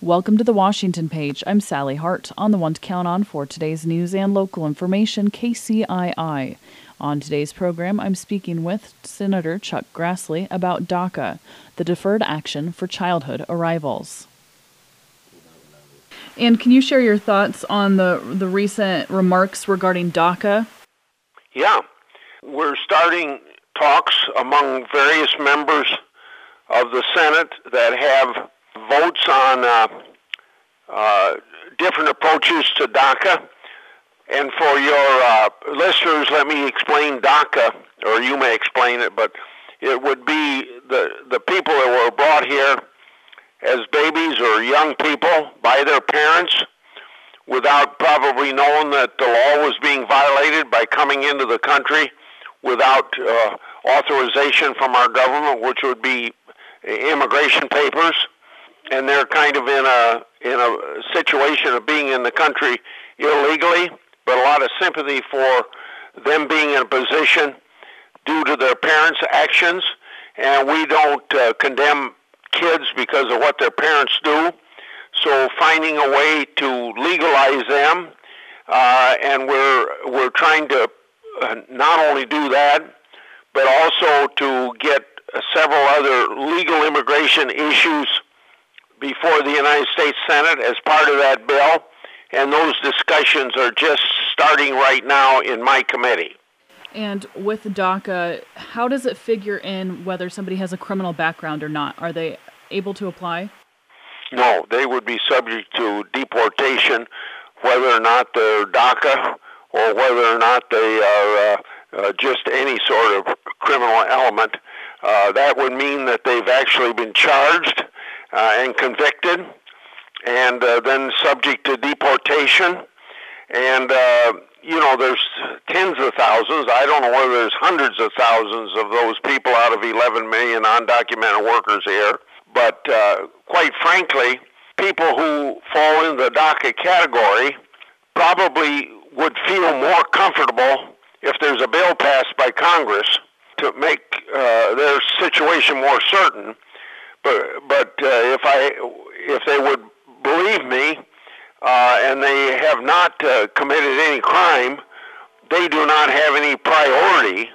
Welcome to the Washington Page. I'm Sally Hart, on the one to count on for today's news and local information, KCII. On today's program, I'm speaking with Senator Chuck Grassley about DACA, the Deferred Action for Childhood Arrivals. And can you share your thoughts on the recent remarks regarding DACA? Yeah, we're starting talks among various members of the Senate that have votes on different approaches to DACA. And for your listeners, let me explain DACA, or you may explain it, but it would be the people that were brought here as babies or young people by their parents without probably knowing that the law was being violated by coming into the country without authorization from our government, which would be immigration papers. And they're kind of in a situation of being in the country illegally, but a lot of sympathy for them being in a position due to their parents' actions. And we don't condemn kids because of what their parents do. So finding a way to legalize them, and we're trying to not only do that, but also to get several other legal immigration issues before the United States Senate as part of that bill, and those discussions are just starting right now in my committee. And with DACA, how does it figure in whether somebody has a criminal background or not? Are they able to apply? No, they would be subject to deportation, whether or not they're DACA or whether or not they are just any sort of criminal element. That would mean that they've actually been charged and convicted, and then subject to deportation. And, there's tens of thousands. I don't know whether there's hundreds of thousands of those people out of 11 million undocumented workers here. But quite frankly, people who fall in the DACA category probably would feel more comfortable if there's a bill passed by Congress to make their situation more certain. But if they would believe me, and they have not committed any crime, they do not have any priority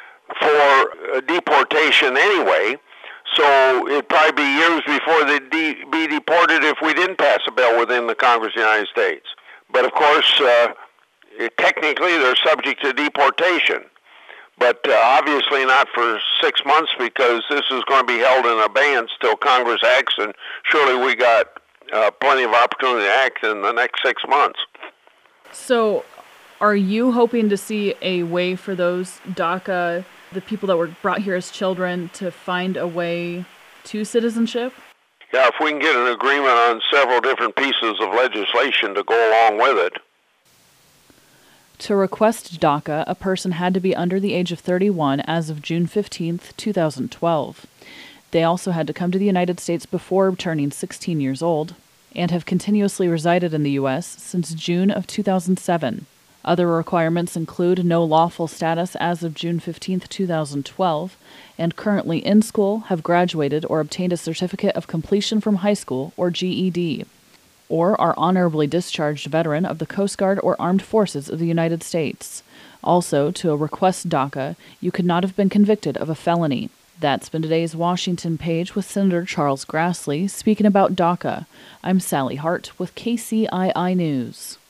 for deportation anyway. So it'd probably be years before they'd be deported if we didn't pass a bill within the Congress of the United States. But of course, technically they're subject to deportation. But obviously not for 6 months, because this is going to be held in abeyance till Congress acts, and surely we got plenty of opportunity to act in the next 6 months. So are you hoping to see a way for those DACA, the people that were brought here as children, to find a way to citizenship? Yeah, if we can get an agreement on several different pieces of legislation to go along with it. To request DACA, a person had to be under the age of 31 as of June 15, 2012. They also had to come to the United States before turning 16 years old and have continuously resided in the U.S. since June of 2007. Other requirements include no lawful status as of June 15, 2012, and currently in school, have graduated or obtained a certificate of completion from high school or GED, or are honorably discharged veteran of the Coast Guard or Armed Forces of the United States. Also, to request DACA, you could not have been convicted of a felony. That's been today's Washington Page with Senator Charles Grassley speaking about DACA. I'm Sally Hart with KCII News.